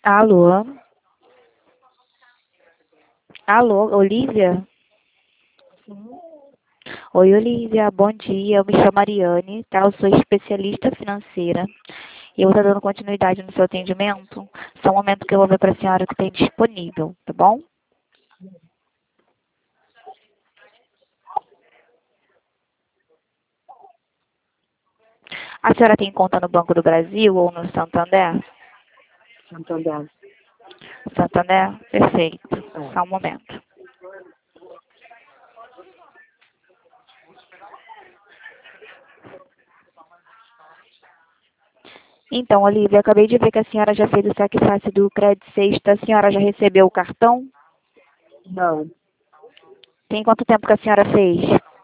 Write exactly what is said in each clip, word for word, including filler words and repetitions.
Alô? Alô, Olivia? Oi, Olivia, bom dia. Eu me chamo Ariane, tá? Eu sou especialista financeira. E eu vou estar dando continuidade no seu atendimento. Só um momento que eu vou ver para a senhora o que tem disponível, tá bom? A senhora tem conta no Banco do Brasil ou no Santander? Santander. Santander? Perfeito. É. Só um momento. Então, Olivia, acabei de ver que a senhora já fez o saque-fácil do Crédito Sexta. A senhora já recebeu o cartão? Não, Tem quanto tempo que a senhora fez?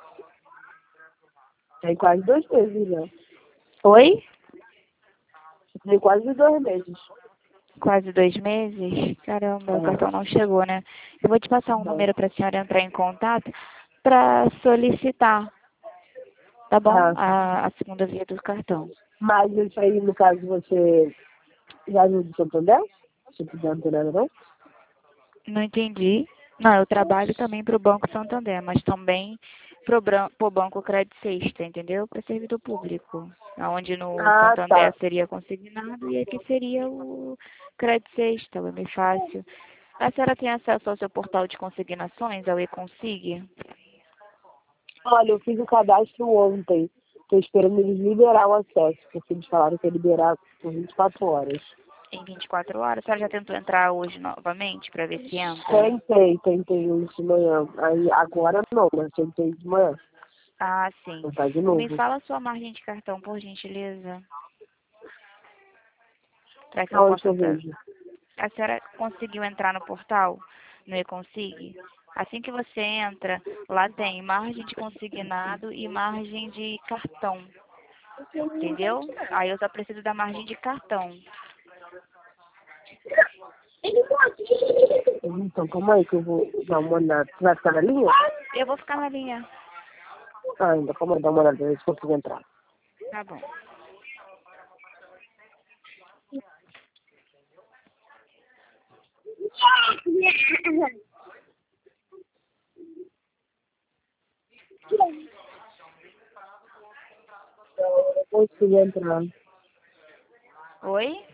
tem quase dois meses já. Oi? Tem quase dois meses. Quase dois meses? Caramba, o cartão É. não chegou, né? Eu vou te passar um Não. número para a senhora entrar em contato para solicitar, tá bom? Ah, A, a segunda via do cartão. mas isso aí, no caso, você já viu do Santander? Santander não tem nada, não? Não entendi. Não, eu trabalho também para o Banco Santander, mas também para o Banco Crédito Sexta, entendeu? Para servidor público. Onde no Ah, Santander tá. seria consignado e aqui seria o Crédito Sexta, é bem fácil. A senhora tem acesso ao seu portal de consignações, ao e-consig? Olha, eu fiz o cadastro ontem. Estou esperando eles liberar o acesso, porque eles falaram que ia liberar por vinte e quatro horas. Em vinte e quatro horas. A senhora já tentou entrar hoje novamente para ver se entra? Tentei, tentei hoje de manhã. Aí agora não, mas tentei de manhã. Ah, sim. Vou tentar de Me novo. fala a sua margem de cartão, por gentileza. Para que eu Aonde que possa... eu tra- vejo? A senhora conseguiu entrar no portal, no e-consig? Assim que você entra, lá tem margem de consignado e margem de cartão, entendeu? Aí eu só preciso da margem de cartão. Então, calma aí que eu vou dar uma olhada. Você vai ficar na linha? Eu vou ficar na linha. Ah, ainda, calma aí, dá uma olhada, ver se consigo entrar. Tá bom. Consigo entrar. Oi?